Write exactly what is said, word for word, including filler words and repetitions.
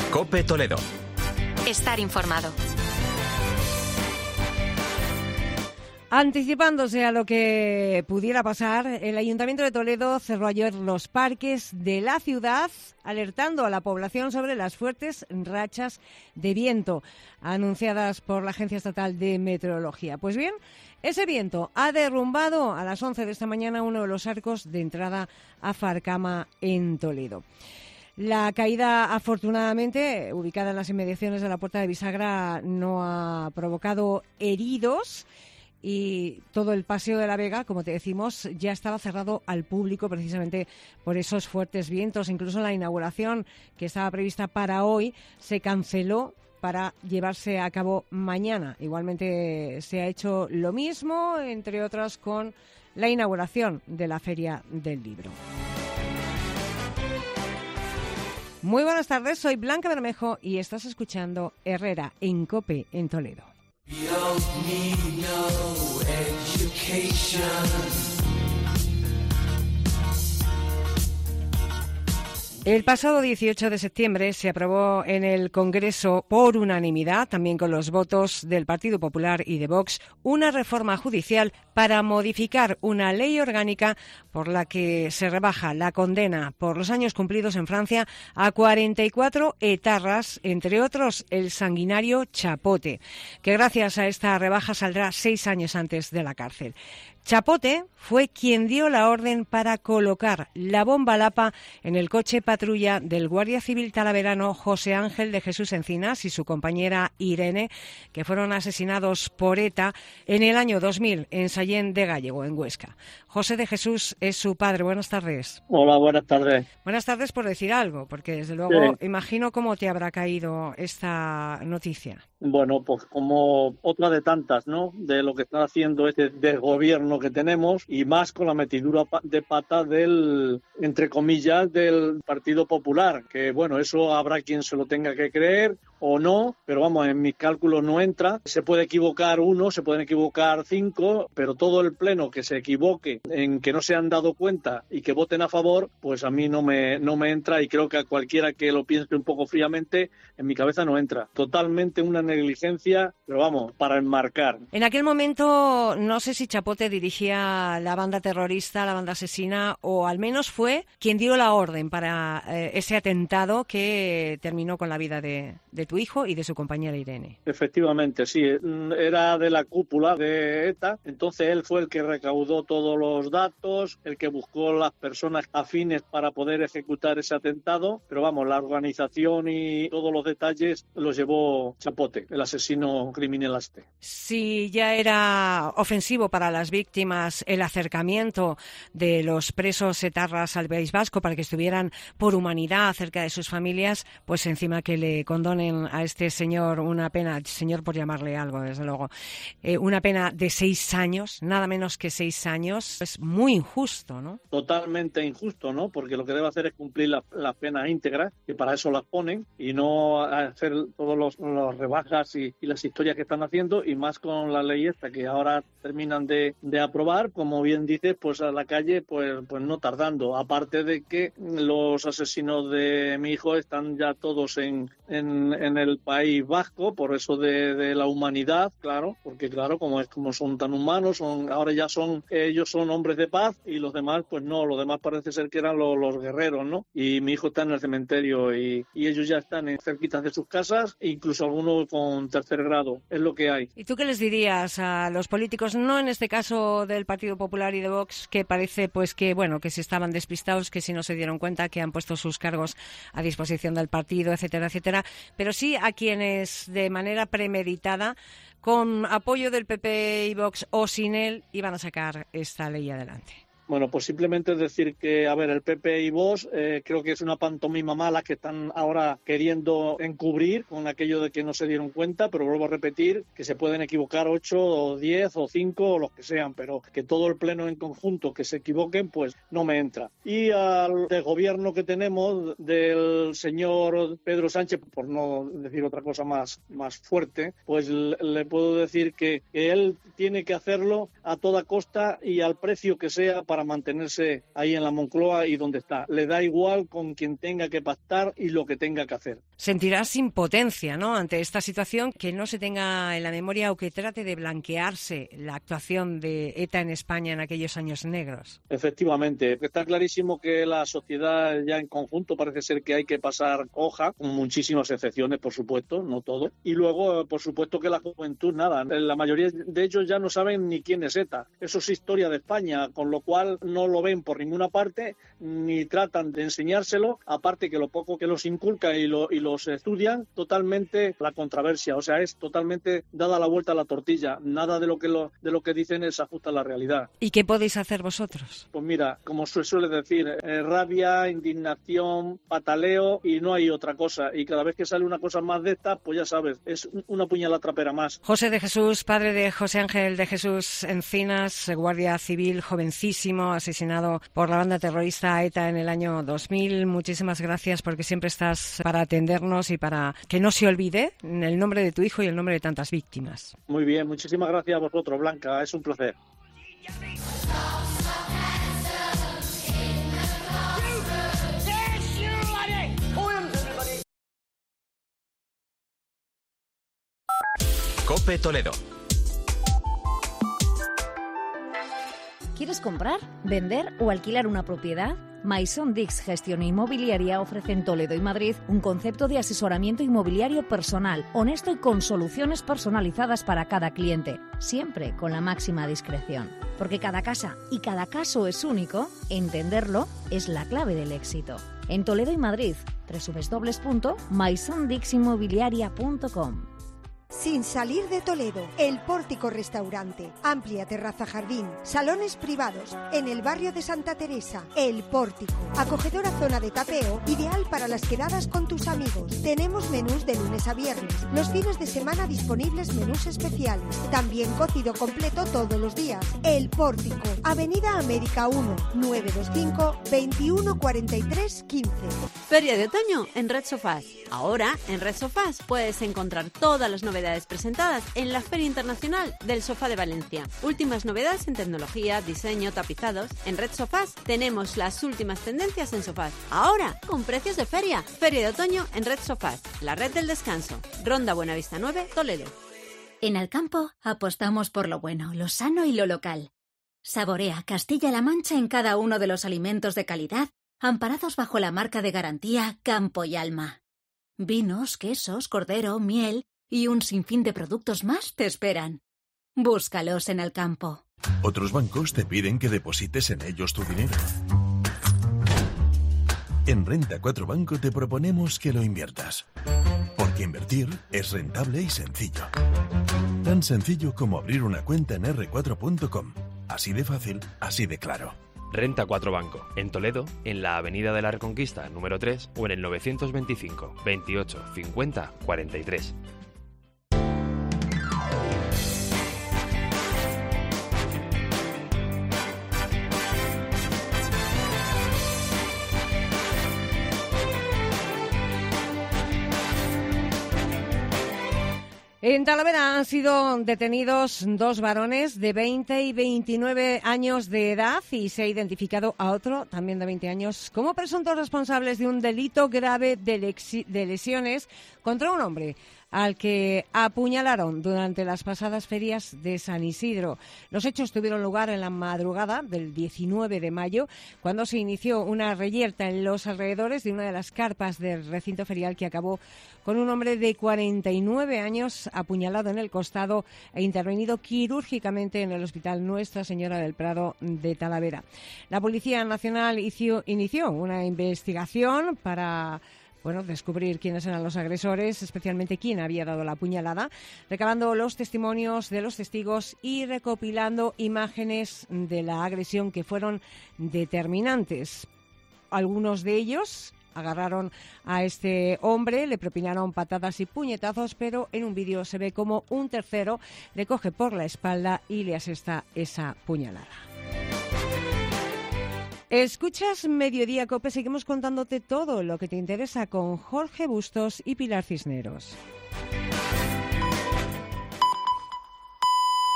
COPE Toledo. Estar informado. Anticipándose a lo que pudiera pasar, el Ayuntamiento de Toledo cerró ayer los parques de la ciudad, alertando a la población sobre las fuertes rachas de viento anunciadas por la Agencia Estatal de Meteorología. Pues bien, ese viento ha derrumbado a las once de esta mañana uno de los arcos de entrada a Farcama en Toledo. La caída, afortunadamente, ubicada en las inmediaciones de la Puerta de Bisagra, no ha provocado heridos. Y todo el Paseo de la Vega, como te decimos, ya estaba cerrado al público precisamente por esos fuertes vientos. Incluso la inauguración, que estaba prevista para hoy, se canceló para llevarse a cabo mañana. Igualmente se ha hecho lo mismo, entre otras, con la inauguración de la Feria del Libro. Muy buenas tardes, soy Blanca Bermejo y estás escuchando Herrera en COPE en Toledo. You don't need no education. El pasado dieciocho de septiembre se aprobó en el Congreso por unanimidad, también con los votos del Partido Popular y de Vox, una reforma judicial para modificar una ley orgánica por la que se rebaja la condena por los años cumplidos en Francia a cuarenta y cuatro etarras, entre otros el sanguinario Chapote, que gracias a esta rebaja saldrá seis años antes de la cárcel. Chapote fue quien dio la orden para colocar la bomba Lapa en el coche patrulla del guardia civil talaverano José Ángel de Jesús Encinas y su compañera Irene, que fueron asesinados por ETA en el año dos mil en Sallén de Gállego, en Huesca. José de Jesús es su padre. Buenas tardes. Hola, buenas tardes. Buenas tardes por decir algo, porque desde luego Sí. imagino cómo te habrá caído esta noticia. Bueno, pues como otra de tantas, ¿no? De lo que está haciendo este desgobierno que tenemos y más con la metidura de pata del, entre comillas, del Partido Popular, que bueno, eso habrá quien se lo tenga que creer o no, pero vamos, en mis cálculos no entra. Se puede equivocar uno, se pueden equivocar cinco, pero todo el pleno que se equivoque en que no se han dado cuenta y que voten a favor, pues a mí no me, no me entra, y creo que a cualquiera que lo piense un poco fríamente, en mi cabeza no entra. Totalmente una negligencia, pero vamos, para enmarcar. En aquel momento, no sé si Chapote dirigía la banda terrorista, la banda asesina, o al menos fue quien dio la orden para eh, ese atentado que terminó con la vida de, de tu hijo y de su compañera Irene. Efectivamente, sí, era de la cúpula de ETA, entonces él fue el que recaudó todos los datos, el que buscó las personas afines para poder ejecutar ese atentado, pero vamos, la organización y todos los detalles los llevó Chapote, el asesino criminal este. Si ya era ofensivo para las víctimas el acercamiento de los presos etarras al País Vasco para que estuvieran por humanidad cerca de sus familias, pues encima que le condonen a este señor una pena, señor por llamarle algo, desde luego, eh, una pena de seis años, nada menos que seis años, es muy injusto, ¿no? Totalmente injusto, ¿no? Porque lo que debe hacer es cumplir la, la pena íntegra, que para eso las ponen, y no hacer todos los, los rebajas y, y las historias que están haciendo, y más con la ley esta que ahora terminan de, de aprobar, como bien dices, pues a la calle, pues, pues no tardando. Aparte de que los asesinos de mi hijo están ya todos en, en, en el País Vasco, por eso de, de la humanidad, claro, porque claro, como es como son tan humanos, son ahora ya son, ellos son hombres de paz y los demás, pues no, los demás parece ser que eran los, los guerreros, ¿no? Y mi hijo está en el cementerio y, y ellos ya están en cerquitas de sus casas, e incluso algunos con tercer grado, es lo que hay. ¿Y tú qué les dirías a los políticos, no en este caso del Partido Popular y de Vox, que parece pues que bueno, que si estaban despistados, que si no se dieron cuenta, que han puesto sus cargos a disposición del partido, etcétera, etcétera, pero sí a quienes de manera premeditada, con apoyo del P P y Vox o sin él, iban a sacar esta ley adelante? Bueno, pues simplemente decir que, a ver, el P P y Vox eh, creo que es una pantomima mala que están ahora queriendo encubrir con aquello de que no se dieron cuenta, pero vuelvo a repetir que se pueden equivocar ocho o diez o cinco o los que sean, pero que todo el pleno en conjunto que se equivoquen, pues no me entra. Y al gobierno que tenemos del señor Pedro Sánchez, por no decir otra cosa más, más fuerte, pues le, le puedo decir que, que él tiene que hacerlo a toda costa y al precio que sea para para mantenerse ahí en la Moncloa y donde está. Le da igual con quien tenga que pactar y lo que tenga que hacer. Sentirás impotencia, ¿no?, ante esta situación, que no se tenga en la memoria o que trate de blanquearse la actuación de ETA en España en aquellos años negros. Efectivamente, está clarísimo que la sociedad ya en conjunto parece ser que hay que pasar hoja, con muchísimas excepciones, por supuesto, no todo. Y luego, por supuesto, que la juventud, nada, la mayoría de ellos ya no saben ni quién es ETA. Eso es historia de España, con lo cual no lo ven por ninguna parte, ni tratan de enseñárselo, aparte que lo poco que los inculca y, lo, y los estudian, totalmente la controversia, o sea, es totalmente dada la vuelta a la tortilla, nada de lo que lo, de lo que dicen se ajusta a la realidad. ¿Y qué podéis hacer vosotros? Pues mira, como se suele decir, eh, rabia, indignación, pataleo y no hay otra cosa, y cada vez que sale una cosa más de esta, pues ya sabes, es una puñalada trapera más. José de Jesús, padre de José Ángel de Jesús Encinas, guardia civil jovencísimo, asesinado por la banda terrorista ETA en el año dos mil. Muchísimas gracias, porque siempre estás para atendernos y para que no se olvide el nombre de tu hijo y el nombre de tantas víctimas. Muy bien, muchísimas gracias a vosotros, Blanca, es un placer. COPE Toledo. ¿Quieres comprar, vender o alquilar una propiedad? Maison Dix Gestión Inmobiliaria ofrece en Toledo y Madrid un concepto de asesoramiento inmobiliario personal, honesto y con soluciones personalizadas para cada cliente, siempre con la máxima discreción. Porque cada casa y cada caso es único, entenderlo es la clave del éxito. En Toledo y Madrid, doble u doble u doble u punto maison dix inmobiliaria punto com. Sin salir de Toledo, El Pórtico Restaurante, amplia terraza jardín, salones privados, en el barrio de Santa Teresa. El Pórtico, acogedora zona de tapeo, ideal para las quedadas con tus amigos. Tenemos menús de lunes a viernes, los fines de semana disponibles menús especiales, también cocido completo todos los días. El Pórtico, Avenida América uno, nueve dos cinco, veintiuno cuarenta y tres quince. Feria de otoño en Red Sofás. Ahora, en Red Sofás puedes encontrar todas las novedades presentadas en la Feria Internacional del Sofá de Valencia. Últimas novedades en tecnología, diseño, tapizados. En Red Sofás tenemos las últimas tendencias en sofás. Ahora, con precios de feria. Feria de otoño en Red Sofás, la red del descanso. Ronda Buenavista nueve, Toledo. En Alcampo apostamos por lo bueno, lo sano y lo local. Saborea Castilla-La Mancha en cada uno de los alimentos de calidad, amparados bajo la marca de garantía Campo y Alma. Vinos, quesos, cordero, miel y un sinfín de productos más te esperan. Búscalos en Alcampo. Otros bancos te piden que deposites en ellos tu dinero. En Renta cuatro Banco te proponemos que lo inviertas. Porque invertir es rentable y sencillo. Tan sencillo como abrir una cuenta en erre cuatro punto com. Así de fácil, así de claro. Renta cuatro Banco, en Toledo, en la Avenida de la Reconquista, número tres, o en el novecientos veinticinco, veintiocho, cincuenta, cuarenta y tres. En Talavera han sido detenidos dos varones de veinte y veintinueve años de edad y se ha identificado a otro, también de veinte años, como presuntos responsables de un delito grave de, lexi- de lesiones contra un hombre al que apuñalaron durante las pasadas ferias de San Isidro. Los hechos tuvieron lugar en la madrugada del diecinueve de mayo, cuando se inició una reyerta en los alrededores de una de las carpas del recinto ferial que acabó con un hombre de cuarenta y nueve años apuñalado en el costado e intervenido quirúrgicamente en el Hospital Nuestra Señora del Prado de Talavera. La Policía Nacional inició, inició una investigación para Bueno, descubrir quiénes eran los agresores, especialmente quién había dado la puñalada, recabando los testimonios de los testigos y recopilando imágenes de la agresión que fueron determinantes. Algunos de ellos agarraron a este hombre, le propinaron patadas y puñetazos, pero en un vídeo se ve como un tercero le coge por la espalda y le asesta esa puñalada. Escuchas Mediodía Cope, seguimos contándote todo lo que te interesa con Jorge Bustos y Pilar Cisneros.